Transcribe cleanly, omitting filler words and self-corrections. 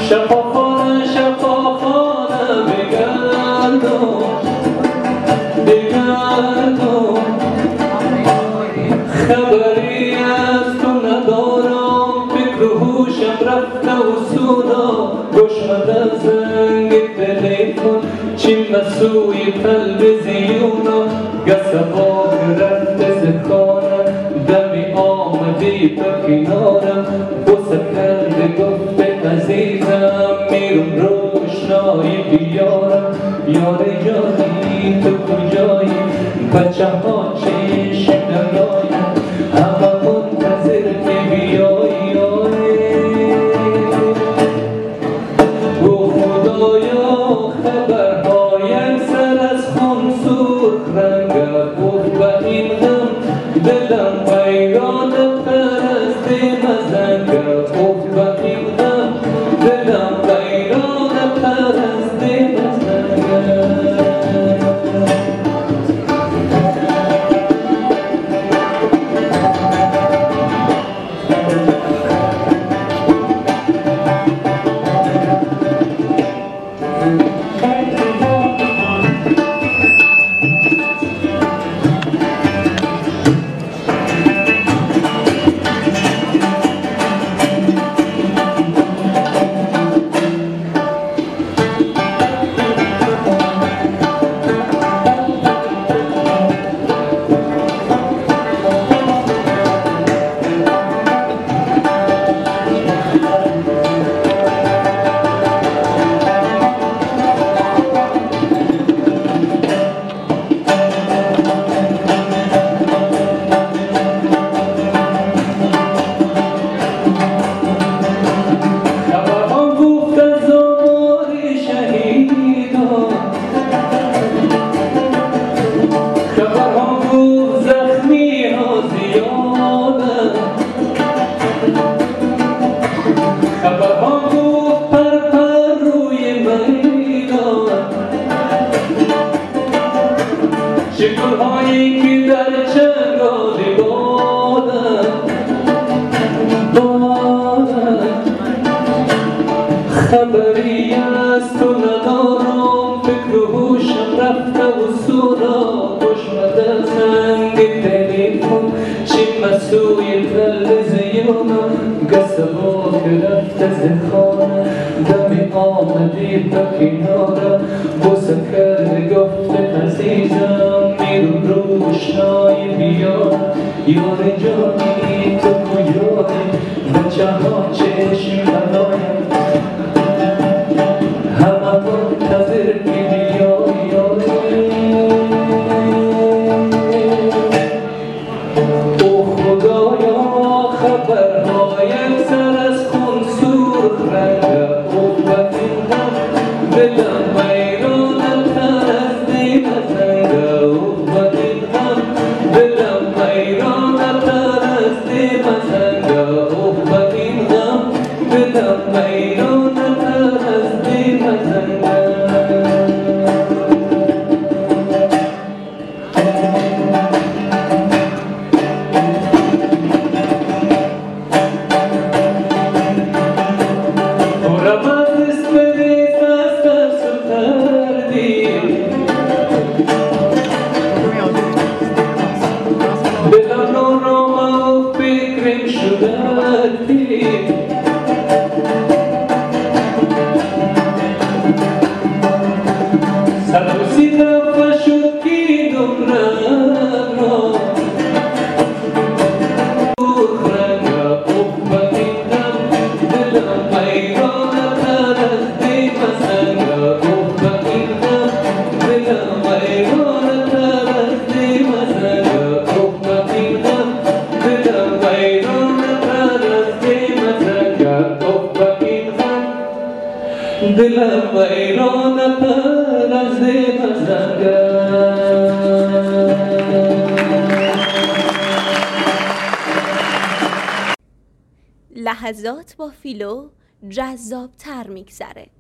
شفاخانه بگردم خبری از تو ندارم، فکر و هوشم رفته و سودا گشاده زنگ تلفن چین مسوی تلویزیونا گسبا رفته ز خانه دمی آمدی به کنارم بوسه کرده گفته عزیزم میرم روشنایی بیارم یار جانی تو کجایی بچه ها چشم نگاهی همه منتظر که بیایی او خدایا خبرهای سر از خون سرخ رنگت بود و این غم دلم ویران تر از دیم زنگت بود و این غم دلم ویران تر از دیم زنگت شکل‌هایی که در چنگالی بادند خبری از تو ندارم فکر و هوشم رفته و سودا گشاده زنگ تلفن چین مسوی تلویزیونا گسبا که رفته ز خانه دمی آمدی به کناره بوسه کرده گفته عزیزم میرم روشنایی بیارم یار جانی تو کجایی بچه ها چشم ندارم همه منتظر که بیایی او خدایا خبرهای سر از خون سرخ رنگه او بدیدم دلم ویران تر از دیم زنگه او بدیدم دلم ویران تر از دیم زنگه او بدیدم دلم ویران تر از دیم زنگه دلم ویران تر از دیم زنگه. لحظات با فیلو جذاب‌تر می‌گذره.